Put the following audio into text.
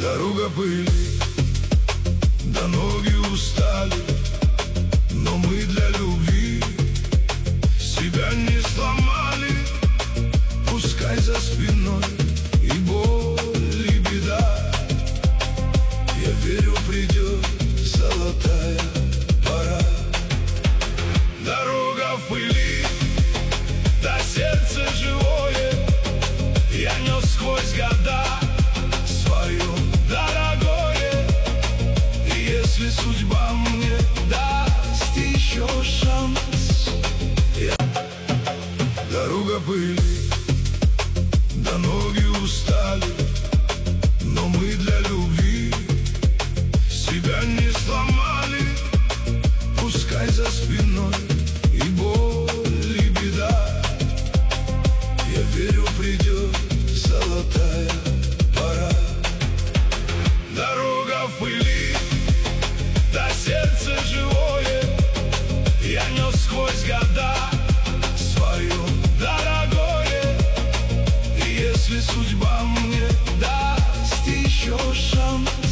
Дорога пыли, да ноги устали, но мы для любви себя не сломали. Пускай за спиной и боль, и беда, я верю, придет золотая пора. Дорога в пыли, да сердце живое я нес сквозь года свое дорогое. И если судьба мне даст еще шанс, дорога пыли, да ноги устали, но мы для любви себя не сломали. Пускай за спиной и боль, и беда, я верю, придет золотая пора. Дорога в пыли, да сердце живое я нес сквозь года свое дорогое. И если судьба мне даст еще шанс,